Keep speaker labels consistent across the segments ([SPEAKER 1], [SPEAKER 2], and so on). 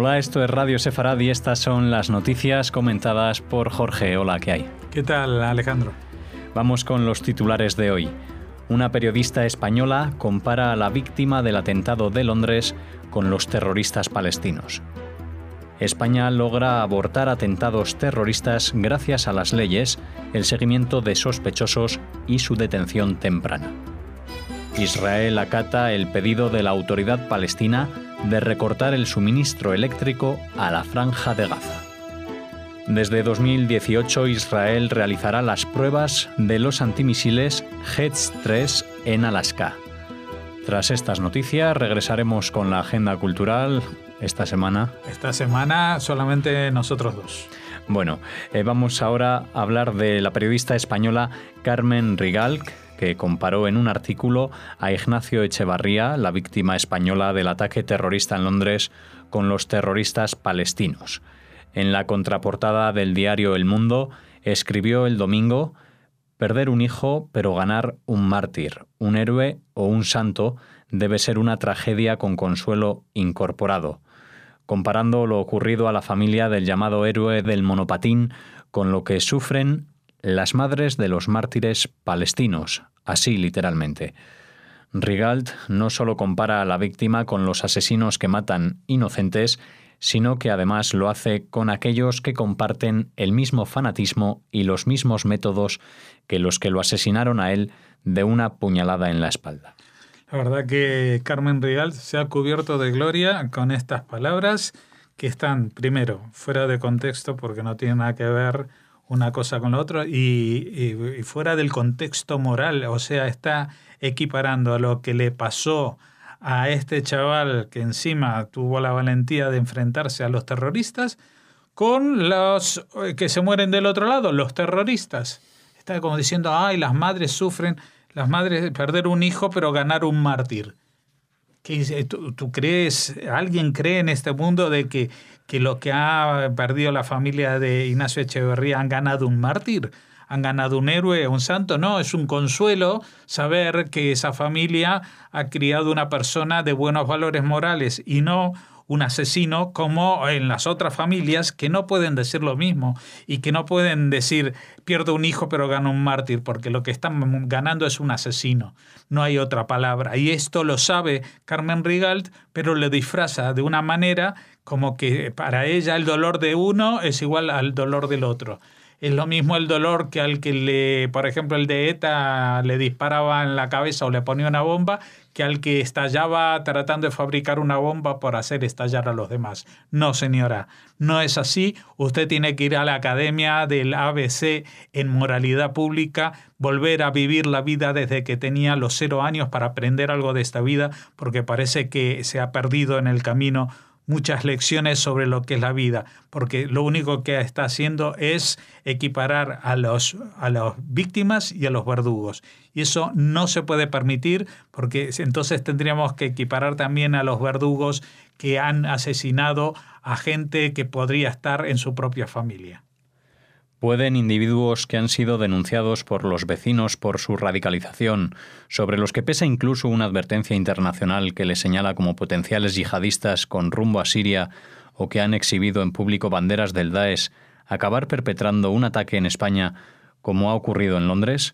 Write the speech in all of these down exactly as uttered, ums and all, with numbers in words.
[SPEAKER 1] Hola, esto es Radio Sefarad y estas son las noticias comentadas por Jorge. Hola, ¿qué hay?
[SPEAKER 2] ¿Qué tal, Alejandro?
[SPEAKER 1] Vamos con los titulares de hoy. Una periodista española compara a la víctima del atentado de Londres con los terroristas palestinos. España logra abortar atentados terroristas gracias a las leyes, el seguimiento de sospechosos y su detención temprana. Israel acata el pedido de la autoridad palestina de recortar el suministro eléctrico a la Franja de Gaza. Desde dos mil dieciocho, Israel realizará las pruebas de los antimisiles Hedge tres en Alaska. Tras estas noticias, regresaremos con la agenda cultural esta semana.
[SPEAKER 2] Esta semana solamente nosotros dos.
[SPEAKER 1] Bueno, eh, vamos ahora a hablar de la periodista española Carmen Rigalt, que comparó en un artículo a Ignacio Echevarría, la víctima española del ataque terrorista en Londres, con los terroristas palestinos. En la contraportada del diario El Mundo escribió el domingo: perder un hijo, pero ganar un mártir, un héroe o un santo debe ser una tragedia con consuelo incorporado, comparando lo ocurrido a la familia del llamado héroe del monopatín con lo que sufren las madres de los mártires palestinos, así literalmente. Rigalt no solo compara a la víctima con los asesinos que matan inocentes, sino que además lo hace con aquellos que comparten el mismo fanatismo y los mismos métodos que los que lo asesinaron a él de una puñalada en la espalda.
[SPEAKER 2] La verdad que Carmen Rigalt se ha cubierto de gloria con estas palabras que están, primero, fuera de contexto porque no tienen nada que ver una cosa con la otra y, y, y fuera del contexto moral, o sea, está equiparando a lo que le pasó a este chaval que encima tuvo la valentía de enfrentarse a los terroristas con los que se mueren del otro lado, los terroristas. Está como diciendo, ay, las madres sufren, las madres perder un hijo pero ganar un mártir. ¿Qué, tú, ¿Tú crees, alguien cree en este mundo de que, que lo que ha perdido la familia de Ignacio Echevarría han ganado un mártir? ¿Han ganado un héroe, un santo? No, es un consuelo saber que esa familia ha criado una persona de buenos valores morales y no un asesino como en las otras familias que no pueden decir lo mismo y que no pueden decir pierdo un hijo pero gano un mártir, porque lo que están ganando es un asesino. No hay otra palabra. Y esto lo sabe Carmen Rigalt, pero lo disfraza de una manera como que para ella el dolor de uno es igual al dolor del otro. Es lo mismo el dolor que al que, le, por ejemplo, el de ETA le disparaba en la cabeza o le ponía una bomba, que al que estallaba tratando de fabricar una bomba por hacer estallar a los demás. No, señora, no es así. Usted tiene que ir a la academia del A B C en moralidad pública, volver a vivir la vida desde que tenía los cero años para aprender algo de esta vida, porque parece que se ha perdido en el camino muchas lecciones sobre lo que es la vida, porque lo único que está haciendo es equiparar a los a las víctimas y a los verdugos. Y eso no se puede permitir, porque entonces tendríamos que equiparar también a los verdugos que han asesinado a gente que podría estar en su propia familia.
[SPEAKER 1] ¿Pueden individuos que han sido denunciados por los vecinos por su radicalización, sobre los que pesa incluso una advertencia internacional que les señala como potenciales yihadistas con rumbo a Siria o que han exhibido en público banderas del Daesh, acabar perpetrando un ataque en España como ha ocurrido en Londres?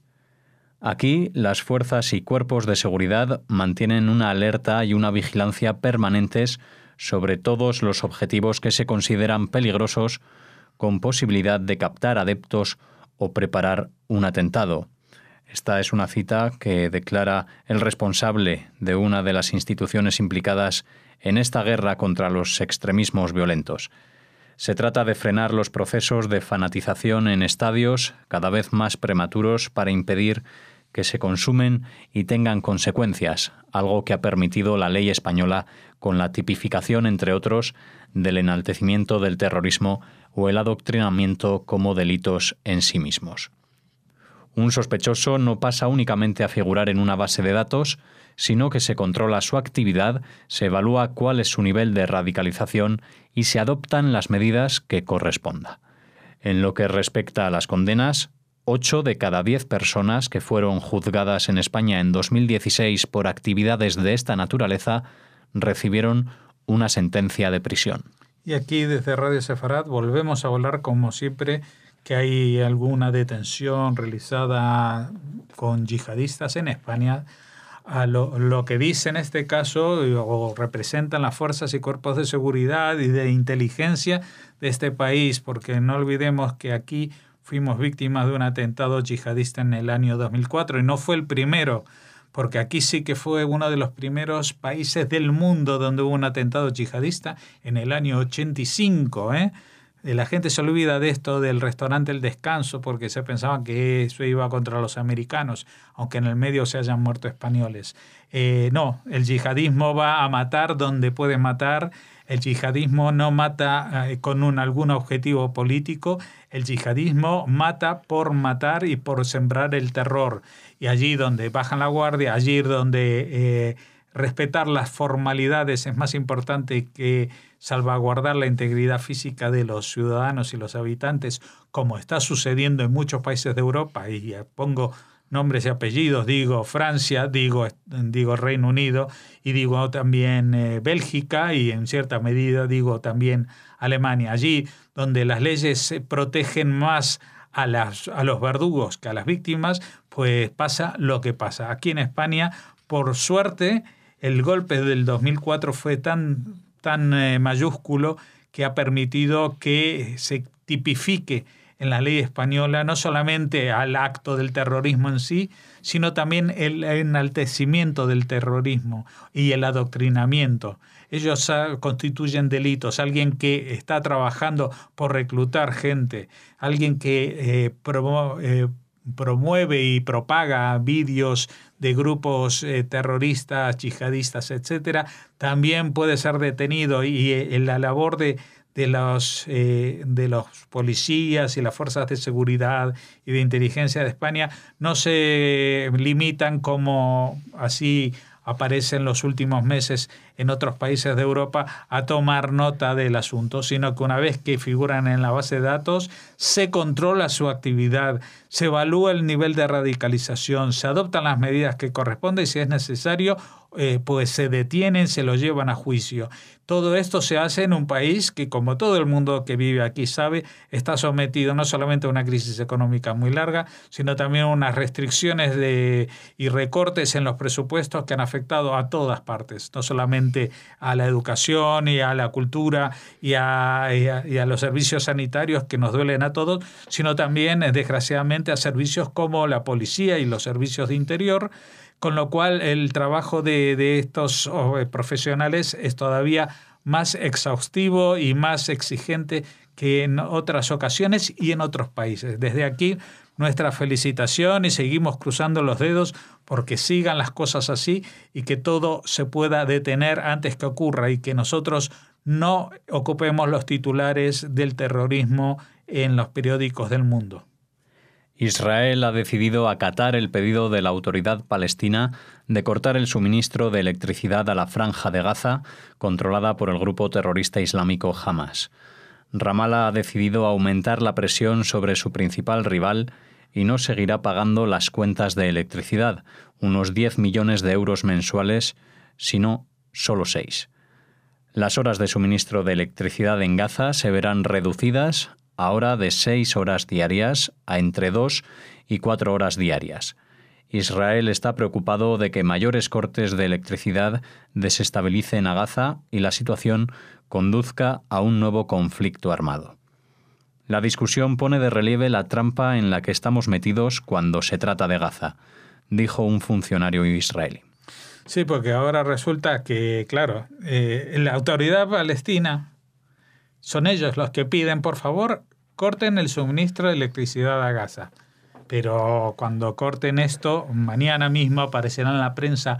[SPEAKER 1] Aquí, las fuerzas y cuerpos de seguridad mantienen una alerta y una vigilancia permanentes sobre todos los objetivos que se consideran peligrosos, con posibilidad de captar adeptos o preparar un atentado. Esta es una cita que declara el responsable de una de las instituciones implicadas en esta guerra contra los extremismos violentos. Se trata de frenar los procesos de fanatización en estadios cada vez más prematuros para impedir que se consumen y tengan consecuencias, algo que ha permitido la ley española con la tipificación, entre otros, del enaltecimiento del terrorismo o el adoctrinamiento como delitos en sí mismos. Un sospechoso no pasa únicamente a figurar en una base de datos, sino que se controla su actividad, se evalúa cuál es su nivel de radicalización y se adoptan las medidas que corresponda. En lo que respecta a las condenas, ocho de cada diez personas que fueron juzgadas en España en dos mil dieciséis por actividades de esta naturaleza recibieron una sentencia de prisión.
[SPEAKER 2] Y aquí desde Radio Sefarad volvemos a hablar como siempre que hay alguna detención realizada con yihadistas en España. A lo, lo que dice en este caso o representan las fuerzas y cuerpos de seguridad y de inteligencia de este país, porque no olvidemos que aquí fuimos víctimas de un atentado yihadista en el año dos mil cuatro y no fue el primero, porque aquí sí que fue uno de los primeros países del mundo donde hubo un atentado yihadista en el año ochenta y cinco, ¿eh? La gente se olvida de esto del restaurante El Descanso porque se pensaba que eso iba contra los americanos, aunque en el medio se hayan muerto españoles. Eh, no, el yihadismo va a matar donde puede matar. El yihadismo no mata eh, con un, algún objetivo político. El yihadismo mata por matar y por sembrar el terror. Y allí donde bajan la guardia, allí donde eh, respetar las formalidades es más importante que salvaguardar la integridad física de los ciudadanos y los habitantes, como está sucediendo en muchos países de Europa, y pongo nombres y apellidos, digo Francia, digo, digo Reino Unido, y digo también eh, Bélgica, y en cierta medida digo también Alemania. Allí donde las leyes protegen más a, las, a los verdugos que a las víctimas, pues pasa lo que pasa. Aquí en España, por suerte, el golpe del dos mil cuatro fue tan... tan eh, mayúsculo que ha permitido que se tipifique en la ley española no solamente al acto del terrorismo en sí, sino también el enaltecimiento del terrorismo y el adoctrinamiento. Ellos uh, constituyen delitos. Alguien que está trabajando por reclutar gente, alguien que eh, promo, eh, promueve y propaga vídeos de grupos eh, terroristas, yihadistas, etcétera, también puede ser detenido, y eh, la labor de, de, los, eh, de los policías y las fuerzas de seguridad y de inteligencia de España no se limitan como así aparece en los últimos meses en otros países de Europa a tomar nota del asunto, sino que una vez que figuran en la base de datos se controla su actividad, se evalúa el nivel de radicalización, se adoptan las medidas que corresponden y si es necesario eh, pues se detienen, se los llevan a juicio. Todo esto se hace en un país que, como todo el mundo que vive aquí sabe, está sometido no solamente a una crisis económica muy larga, sino también a unas restricciones de, y recortes en los presupuestos que han afectado a todas partes, no solamente a la educación y a la cultura y a, y a, y a los servicios sanitarios que nos duelen a todos, sino también, desgraciadamente, a servicios como la policía y los servicios de interior, con lo cual el trabajo de, de estos profesionales es todavía más exhaustivo y más exigente que en otras ocasiones y en otros países. Desde aquí, nuestra felicitación y seguimos cruzando los dedos porque sigan las cosas así y que todo se pueda detener antes que ocurra y que nosotros no ocupemos los titulares del terrorismo en los periódicos del mundo.
[SPEAKER 1] Israel ha decidido acatar el pedido de la autoridad palestina de cortar el suministro de electricidad a la Franja de Gaza, controlada por el grupo terrorista islámico Hamas. Ramallah ha decidido aumentar la presión sobre su principal rival y no seguirá pagando las cuentas de electricidad, unos diez millones de euros mensuales, sino solo seis. Las horas de suministro de electricidad en Gaza se verán reducidas ahora de seis horas diarias a entre dos y cuatro horas diarias. Israel está preocupado de que mayores cortes de electricidad desestabilicen a Gaza y la situación conduzca a un nuevo conflicto armado. La discusión pone de relieve la trampa en la que estamos metidos cuando se trata de Gaza, dijo un funcionario israelí.
[SPEAKER 2] Sí, porque ahora resulta que, claro, eh, la autoridad palestina son ellos los que piden, por favor, corten el suministro de electricidad a Gaza. Pero cuando corten esto, mañana mismo aparecerá en la prensa: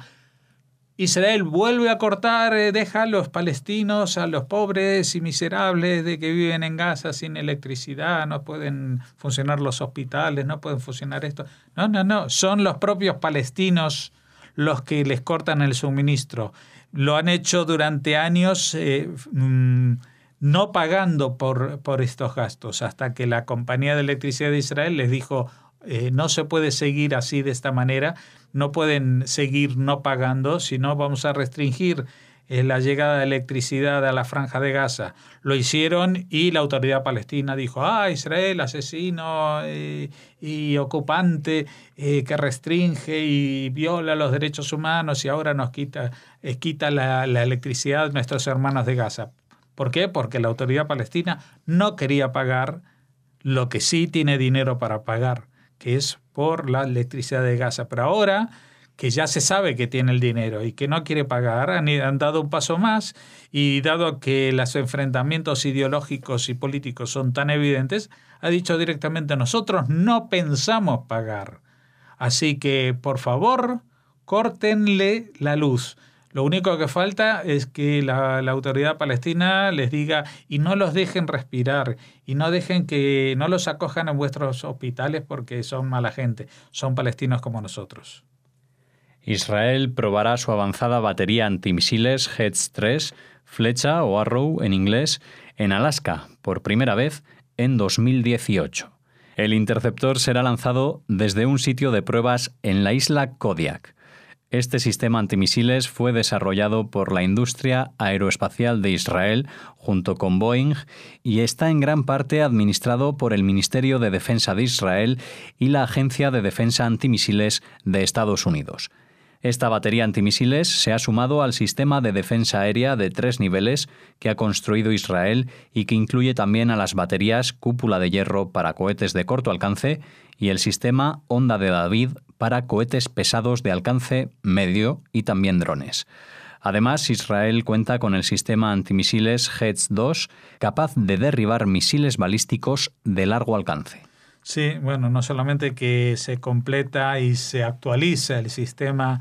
[SPEAKER 2] Israel vuelve a cortar, eh, deja a los palestinos, a los pobres y miserables de que viven en Gaza sin electricidad, no pueden funcionar los hospitales, no pueden funcionar esto. No, no, no, son los propios palestinos los que les cortan el suministro. Lo han hecho durante años, eh, mmm, no pagando por, por estos gastos, hasta que la compañía de electricidad de Israel les dijo: eh, no se puede seguir así de esta manera, no pueden seguir no pagando, sino vamos a restringir eh, la llegada de electricidad a la Franja de Gaza. Lo hicieron y la autoridad palestina dijo, ah, Israel, asesino eh, y ocupante eh, que restringe y viola los derechos humanos y ahora nos quita, eh, quita la, la electricidad de nuestros hermanos de Gaza. ¿Por qué? Porque la autoridad palestina no quería pagar lo que sí tiene dinero para pagar, que es por la electricidad de Gaza. Pero ahora que ya se sabe que tiene el dinero y que no quiere pagar, han, han dado un paso más y dado que los enfrentamientos ideológicos y políticos son tan evidentes, ha dicho directamente nosotros no pensamos pagar. Así que, por favor, córtenle la luz. Lo único que falta es que la, la autoridad palestina les diga y no los dejen respirar y no dejen que no los acojan en vuestros hospitales porque son mala gente, son palestinos como nosotros.
[SPEAKER 1] Israel probará su avanzada batería antimisiles Hedge tres, Flecha o Arrow en inglés, en Alaska, por primera vez en dos mil dieciocho. El interceptor será lanzado desde un sitio de pruebas en la isla Kodiak. Este sistema antimisiles fue desarrollado por la industria aeroespacial de Israel junto con Boeing y está en gran parte administrado por el Ministerio de Defensa de Israel y la Agencia de Defensa Antimisiles de Estados Unidos. Esta batería antimisiles se ha sumado al sistema de defensa aérea de tres niveles que ha construido Israel y que incluye también a las baterías cúpula de hierro para cohetes de corto alcance y el sistema Onda de David para cohetes pesados de alcance medio y también drones. Además, Israel cuenta con el sistema antimisiles Hedge dos, capaz de derribar misiles balísticos de largo alcance.
[SPEAKER 2] Sí, bueno, no solamente que se completa y se actualiza el sistema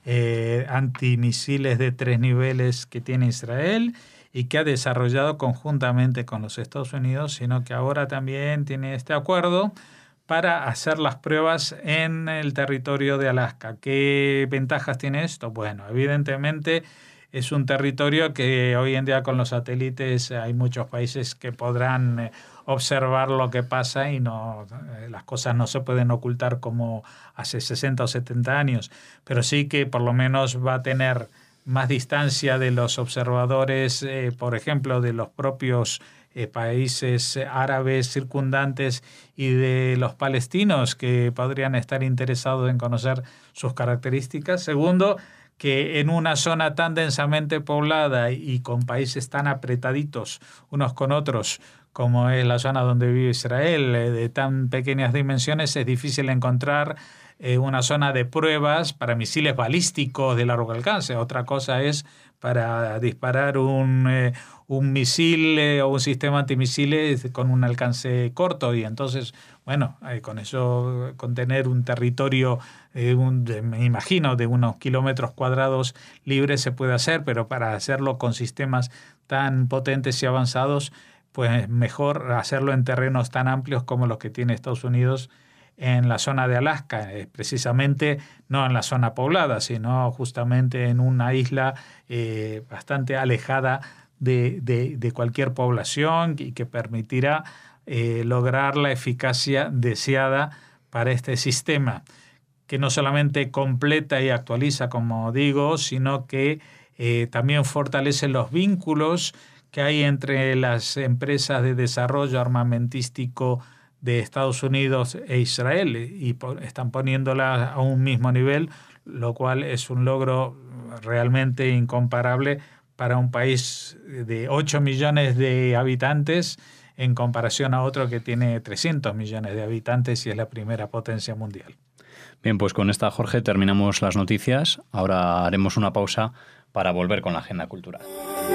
[SPEAKER 2] eh, antimisiles de tres niveles que tiene Israel y que ha desarrollado conjuntamente con los Estados Unidos, sino que ahora también tiene este acuerdo para hacer las pruebas en el territorio de Alaska. ¿Qué ventajas tiene esto? Bueno, evidentemente es un territorio que hoy en día con los satélites hay muchos países que podrán observar lo que pasa y no, las cosas no se pueden ocultar como hace sesenta o setenta años, pero sí que por lo menos va a tener más distancia de los observadores, eh, por ejemplo, de los propios eh, países árabes circundantes y de los palestinos que podrían estar interesados en conocer sus características. Segundo, que en una zona tan densamente poblada y con países tan apretaditos unos con otros como es la zona donde vive Israel, de tan pequeñas dimensiones, es difícil encontrar eh, una zona de pruebas para misiles balísticos de largo alcance. Otra cosa es para disparar un, eh, un misil eh, o un sistema antimisiles con un alcance corto. Y entonces, bueno, eh, con eso, con tener un territorio, eh, un, de, me imagino, de unos kilómetros cuadrados libres se puede hacer, pero para hacerlo con sistemas tan potentes y avanzados, pues mejor hacerlo en terrenos tan amplios como los que tiene Estados Unidos en la zona de Alaska, eh, precisamente no en la zona poblada, sino justamente en una isla eh, bastante alejada de, de, de cualquier población y que permitirá eh, lograr la eficacia deseada para este sistema, que no solamente completa y actualiza, como digo, sino que eh, también fortalece los vínculos que hay entre las empresas de desarrollo armamentístico de Estados Unidos e Israel y están poniéndolas a un mismo nivel, lo cual es un logro realmente incomparable para un país de ocho millones de habitantes en comparación a otro que tiene trescientos millones de habitantes y es la primera potencia mundial.
[SPEAKER 1] Bien, pues con esta, Jorge, terminamos las noticias. Ahora haremos una pausa para volver con la agenda cultural.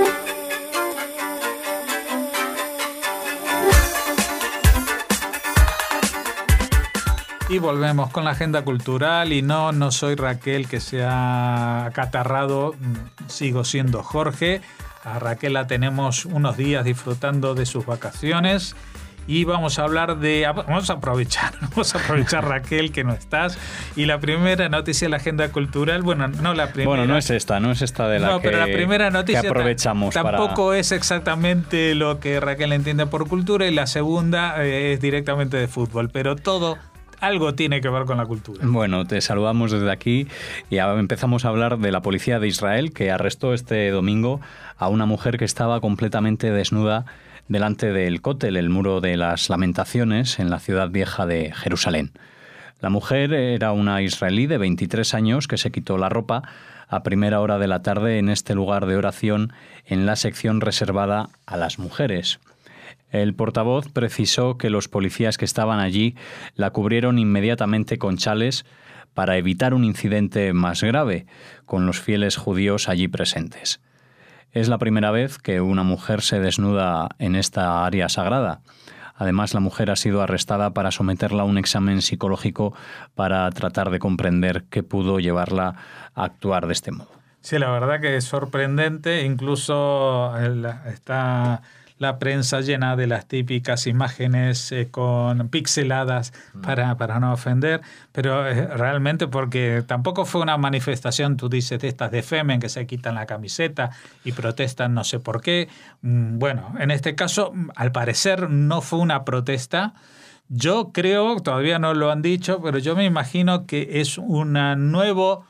[SPEAKER 2] Y volvemos con la agenda cultural y no, no soy Raquel que se ha acatarrado, sigo siendo Jorge. A Raquel la tenemos unos días disfrutando de sus vacaciones y vamos a hablar de, vamos a aprovechar, vamos a aprovechar Raquel que no estás. Y la primera noticia de la agenda cultural, bueno, no la primera.
[SPEAKER 1] Bueno, no es esta, no es esta de la
[SPEAKER 2] no,
[SPEAKER 1] que,
[SPEAKER 2] pero la primera noticia
[SPEAKER 1] que aprovechamos
[SPEAKER 2] t- tampoco
[SPEAKER 1] para...
[SPEAKER 2] es exactamente lo que Raquel entiende por cultura y la segunda eh, es directamente de fútbol, pero todo algo tiene que ver con la cultura.
[SPEAKER 1] Bueno, te saludamos desde aquí y empezamos a hablar de la policía de Israel, que arrestó este domingo a una mujer que estaba completamente desnuda delante del Kotel, el muro de las lamentaciones, en la ciudad vieja de Jerusalén. La mujer era una israelí de veintitrés años que se quitó la ropa a primera hora de la tarde en este lugar de oración en la sección reservada a las mujeres. El portavoz precisó que los policías que estaban allí la cubrieron inmediatamente con chales para evitar un incidente más grave con los fieles judíos allí presentes. Es la primera vez que una mujer se desnuda en esta área sagrada. Además, la mujer ha sido arrestada para someterla a un examen psicológico para tratar de comprender qué pudo llevarla a actuar de este modo.
[SPEAKER 2] Sí, la verdad que es sorprendente. Incluso está la prensa llena de las típicas imágenes eh, con pixeladas para, para no ofender, pero eh, realmente porque tampoco fue una manifestación, tú dices, de estas de Femen que se quitan la camiseta y protestan no sé por qué. Bueno, en este caso, al parecer no fue una protesta. Yo creo, todavía no lo han dicho, pero yo me imagino que es un nuevo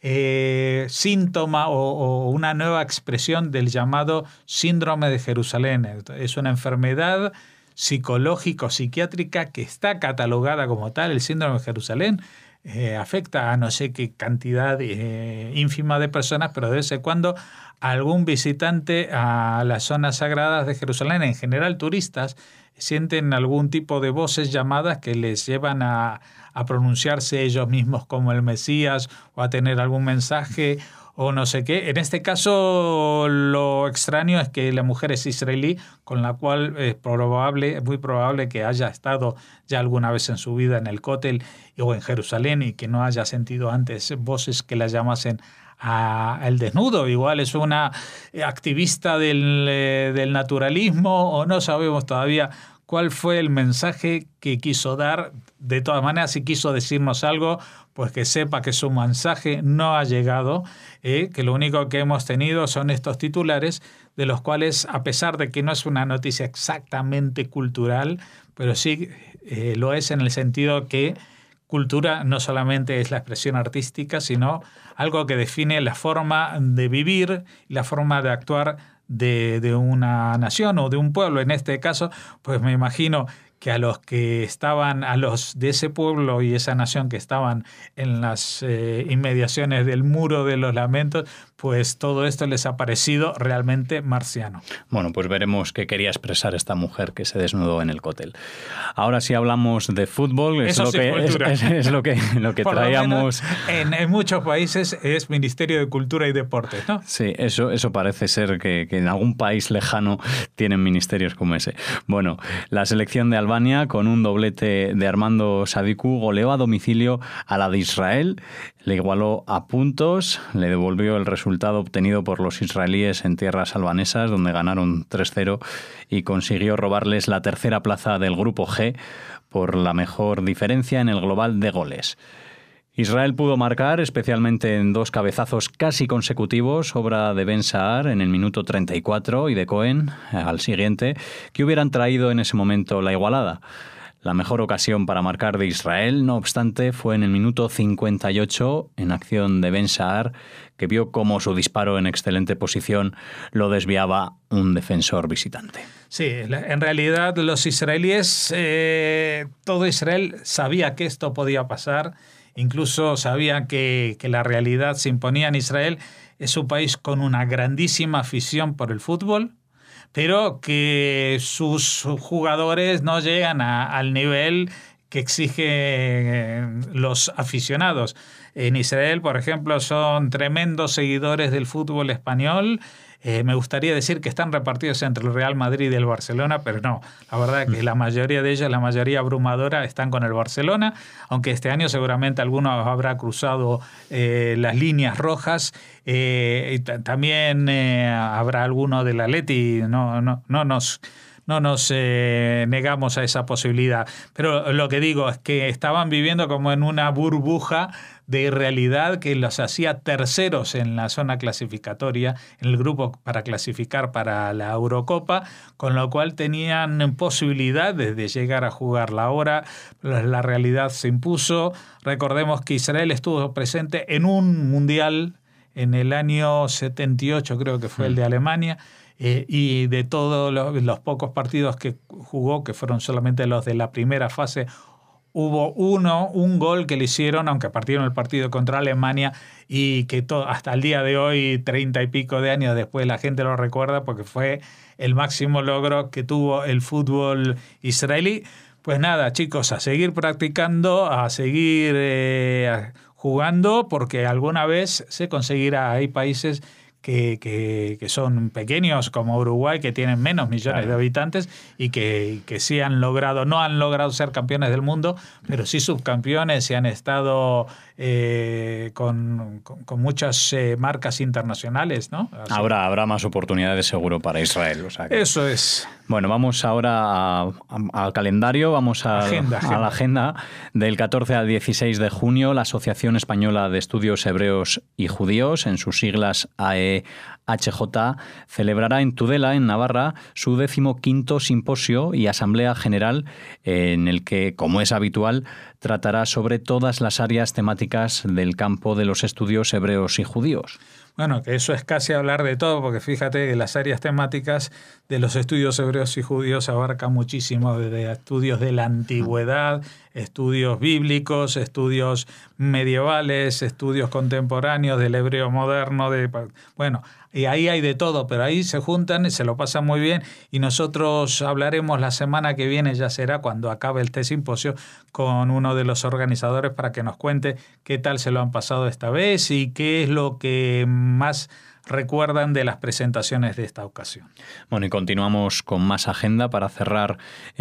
[SPEAKER 2] Eh, síntoma o, o una nueva expresión del llamado síndrome de Jerusalén. Es una enfermedad psicológico-psiquiátrica que está catalogada como tal. El síndrome de Jerusalén eh, afecta a no sé qué cantidad eh, ínfima de personas, pero de vez en cuando algún visitante a las zonas sagradas de Jerusalén, en general turistas, sienten algún tipo de voces llamadas que les llevan a, a pronunciarse ellos mismos como el Mesías o a tener algún mensaje o no sé qué. En este caso, lo extraño es que la mujer es israelí, con la cual es probable, muy probable que haya estado ya alguna vez en su vida en el Kotel o en Jerusalén y que no haya sentido antes voces que la llamasen al desnudo. Igual es una activista del, eh, del naturalismo o no sabemos todavía cuál fue el mensaje que quiso dar. De todas maneras, si quiso decirnos algo, pues que sepa que su mensaje no ha llegado, eh, que lo único que hemos tenido son estos titulares, de los cuales, a pesar de que no es una noticia exactamente cultural, pero sí eh, lo es en el sentido que cultura no solamente es la expresión artística, sino algo que define la forma de vivir, la forma de actuar de, de una nación o de un pueblo. En este caso, pues me imagino que a los que estaban, a los de ese pueblo y esa nación que estaban en las eh, inmediaciones del Muro de los Lamentos, pues todo esto les ha parecido realmente marciano.
[SPEAKER 1] Bueno, pues veremos qué quería expresar esta mujer que se desnudó en el Kotel. Ahora sí hablamos de fútbol, es, lo,
[SPEAKER 2] sí,
[SPEAKER 1] que, es, es, es lo que lo que
[SPEAKER 2] Por
[SPEAKER 1] traíamos.
[SPEAKER 2] Lo menos en, en muchos países es Ministerio de Cultura y Deportes, ¿no?
[SPEAKER 1] Sí, eso, eso parece ser que, que en algún país lejano tienen ministerios como ese. Bueno, la selección de Albania, con un doblete de Armando Sadiku, goleó a domicilio a la de Israel, le igualó a puntos, le devolvió el resultado obtenido por los israelíes en tierras albanesas, donde ganaron tres cero, y consiguió robarles la tercera plaza del Grupo G por la mejor diferencia en el global de goles. Israel pudo marcar, especialmente en dos cabezazos casi consecutivos, obra de Ben Saar en el minuto treinta y cuatro y de Cohen al siguiente, que hubieran traído en ese momento la igualada. La mejor ocasión para marcar de Israel, no obstante, fue en el minuto cincuenta y ocho, en acción de Ben Saar, que vio cómo su disparo en excelente posición lo desviaba un defensor visitante.
[SPEAKER 2] Sí, en realidad los israelíes, eh, todo Israel sabía que esto podía pasar. Incluso sabían que, que la realidad se imponía en Israel. Es un país con una grandísima afición por el fútbol, pero que sus jugadores no llegan a, al nivel que exigen los aficionados. En Israel, por ejemplo, son tremendos seguidores del fútbol español. Eh, me gustaría decir que están repartidos entre el Real Madrid y el Barcelona, pero no. La verdad es que la mayoría de ellos, la mayoría abrumadora, están con el Barcelona, aunque este año seguramente alguno habrá cruzado eh, las líneas rojas. Eh, y t- también eh, habrá alguno del Atleti. No, no, no nos... No nos eh, negamos a esa posibilidad. Pero lo que digo es que estaban viviendo como en una burbuja de irrealidad que los hacía terceros en la zona clasificatoria, en el grupo para clasificar para la Eurocopa, con lo cual tenían posibilidades de llegar a jugarla. Ahora la realidad se impuso. Recordemos que Israel estuvo presente en un mundial en el año setenta y ocho, creo que fue el de Alemania, eh, y de todos los, los pocos partidos que jugó, que fueron solamente los de la primera fase, hubo uno, un gol que le hicieron, aunque partieron el partido contra Alemania, y que todo, hasta el día de hoy, treinta y pico de años después, la gente lo recuerda porque fue el máximo logro que tuvo el fútbol israelí. Pues nada, chicos, a seguir practicando, a seguir eh, jugando, porque alguna vez se conseguirá. Hay países que, que, que son pequeños, como Uruguay, que tienen menos millones claro. de habitantes y que, que sí han logrado, no han logrado ser campeones del mundo, pero sí subcampeones y han estado eh, con, con, con muchas eh, marcas internacionales, ¿no? Así.
[SPEAKER 1] Habrá, habrá más oportunidades seguro para Israel. O sea que...
[SPEAKER 2] Eso es.
[SPEAKER 1] Bueno, vamos ahora al calendario, vamos a,
[SPEAKER 2] agenda, agenda.
[SPEAKER 1] a la agenda. Del catorce al dieciséis de junio, la Asociación Española de Estudios Hebreos y Judíos, en sus siglas A E H J, celebrará en Tudela, en Navarra, su decimoquinto simposio y asamblea general, en el que, como es habitual, tratará sobre todas las áreas temáticas del campo de los estudios hebreos y judíos.
[SPEAKER 2] Bueno, que eso es casi hablar de todo, porque fíjate que las áreas temáticas de los estudios hebreos y judíos abarcan muchísimo, desde estudios de la antigüedad, estudios bíblicos, estudios medievales, estudios contemporáneos del hebreo moderno, de bueno, y ahí hay de todo, pero ahí se juntan y se lo pasan muy bien, y nosotros hablaremos la semana que viene, ya será cuando acabe este simposio, con uno de los organizadores para que nos cuente qué tal se lo han pasado esta vez y qué es lo que más recuerdan de las presentaciones de esta ocasión.
[SPEAKER 1] Bueno, y continuamos con más agenda para cerrar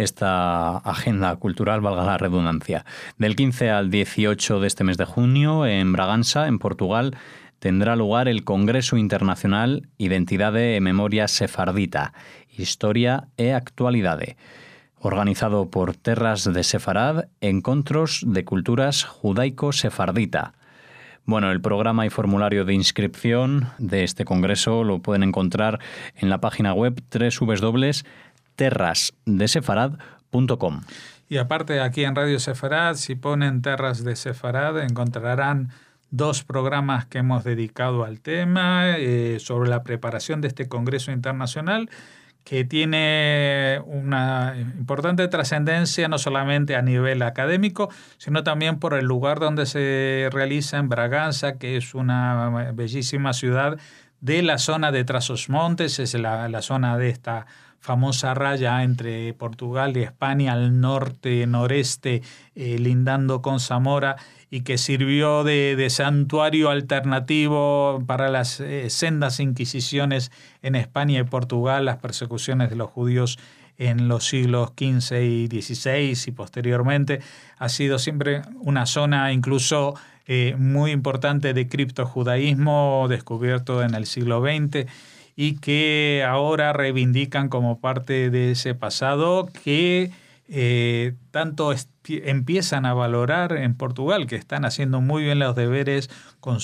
[SPEAKER 1] esta agenda cultural, valga la redundancia. Del quince al dieciocho de este mes de junio, en Bragança, en Portugal, tendrá lugar el Congreso Internacional Identidade e Memoria Sefardita, Historia e Actualidade, organizado por Terras de Sefarad, Encontros de Culturas Judaico-Sefardita. Bueno, el programa y formulario de inscripción de este congreso lo pueden encontrar en la página web doble u doble u doble u punto terras de sefarad punto com.
[SPEAKER 2] Y aparte, aquí en Radio Sefarad, si ponen Terras de Sefarad, encontrarán dos programas que hemos dedicado al tema eh, sobre la preparación de este Congreso Internacional, que tiene una importante trascendencia no solamente a nivel académico, sino también por el lugar donde se realiza, en Bragança, que es una bellísima ciudad de la zona de Trás-os-Montes, es la, la zona de esta famosa raya entre Portugal y España, al norte-noreste, eh, lindando con Zamora, y que sirvió de, de santuario alternativo para las eh, sendas inquisiciones en España y Portugal, las persecuciones de los judíos en los siglos quince y dieciséis y posteriormente. Ha sido siempre una zona incluso eh, muy importante de criptojudaísmo descubierto en el siglo veinte, y que ahora reivindican como parte de ese pasado que eh, tanto empiezan a valorar en Portugal, que están haciendo muy bien los deberes con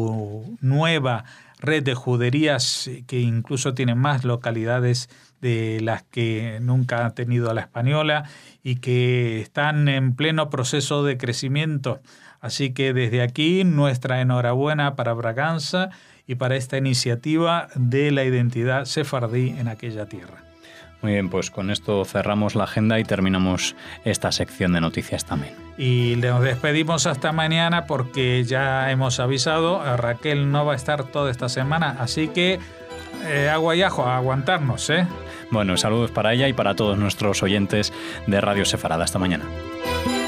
[SPEAKER 2] su nueva red de juderías, que incluso tienen más localidades de las que nunca ha tenido la española, y que están en pleno proceso de crecimiento. Así que desde aquí nuestra enhorabuena para Bragança y para esta iniciativa de la identidad sefardí en aquella tierra.
[SPEAKER 1] Muy bien, pues con esto cerramos la agenda y terminamos esta sección de noticias también.
[SPEAKER 2] Y nos despedimos hasta mañana, porque ya hemos avisado, a Raquel no va a estar toda esta semana, así que eh, agua y ajo, a aguantarnos, ¿eh?
[SPEAKER 1] Bueno, saludos para ella y para todos nuestros oyentes de Radio Sefarad. Hasta mañana.